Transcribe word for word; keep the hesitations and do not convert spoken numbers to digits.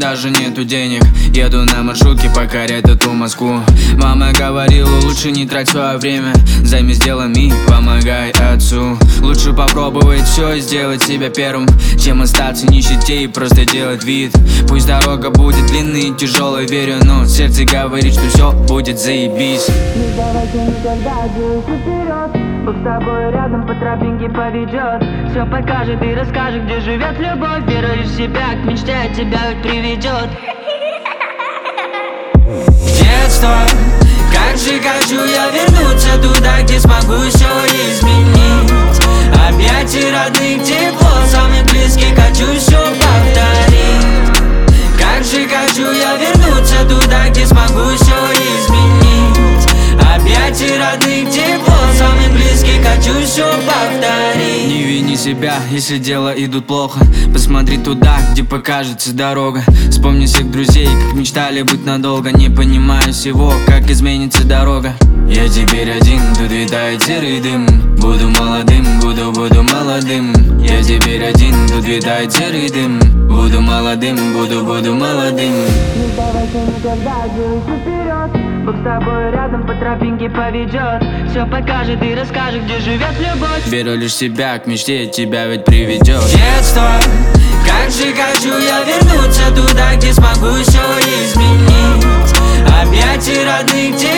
даже нету денег. Еду на маршрутке покорять эту Москву. Мама говорила, лучше не трать свое время, займись делами и помогай отцу. Лучше попробовать все и сделать себя первым, чем остаться в нищете и просто делать вид. Пусть дорога будет длинной и тяжелой, верю, но сердце говорит, что все будет заебись. Не давайте никогда двигаться вперед, Бог с тобой рядом по тропинке поведет. Все покажет и расскажет, где живет любовь. Вера лишь в себя, к мечте тебя ведь приведет. Детство, как же хочу я вернуться туда, где смогу все изменить. Объятия родных, тепло, самых близких, хочу все повторить. Как же хочу я вернуться туда, где смогу все изменить. Объятия родных, тепло, самых близких, хочу все повторить. Не вини себя, если дела идут плохо. Посмотри туда, где покажется дорога. Вспомни всех друзей, как мечтали быть надолго. Не понимаю всего, как изменится дорога. Я теперь один, тут витает серый дым. Буду молодым, буду, буду молодым. Я теперь один, тут витает серый дым. Буду молодым, буду, буду молодым. Не давайте никогда двигаться вперед, Бог с тобой рядом по тропинке поведет. Все покажет и расскажет, где живет любовь. Верю лишь в себя, к мечте тебя ведь приведет. Детство, как же хочу я вернуться туда, где смогу все изменить. Объятия родных,